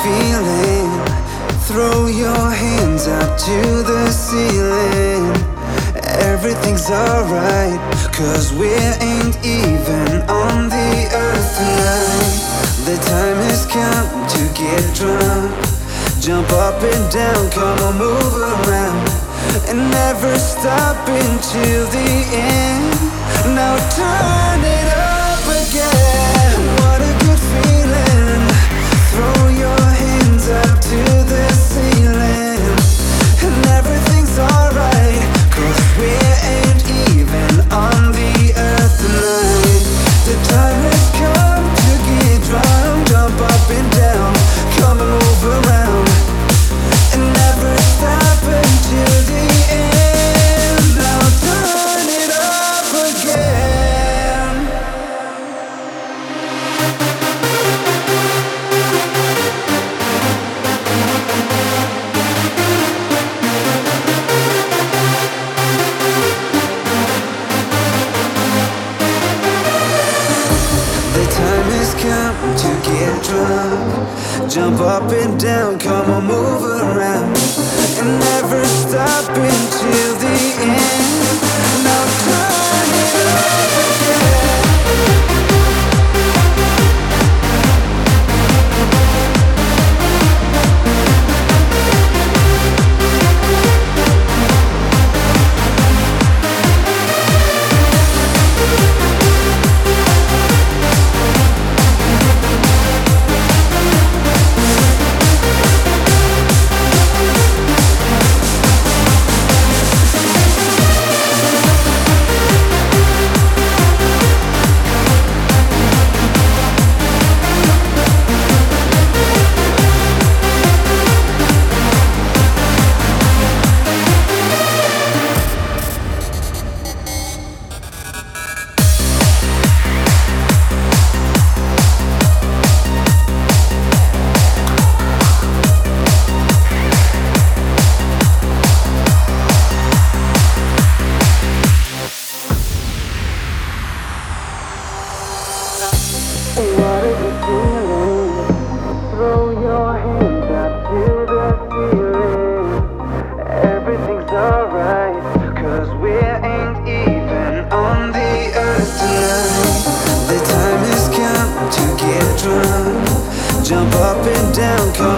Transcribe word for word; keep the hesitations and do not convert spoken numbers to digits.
feeling? Throw your hands up to the ceiling. Everything's alright, cause we ain't even on the earth tonight. The time has come to get drunk. Jump up and down, come on, move around, and never stop until the end. Now turn it up again. What a good feeling. Throw your hands up to the ceiling. And everything's alright, cause we ain't even on the earth tonight. The time has come to get drunk. Jump up and down, come and move around, and never stop until the end. Now turn it up again. The time has come to get drunk. Jump up and down, come on, move around, and never stop until the end. Now turn it up again. What is it feeling? Throw your hands up to the ceiling. Everything's alright, cause we ain't even on the earth tonight. The time has come to get drunk. Jump up and down, come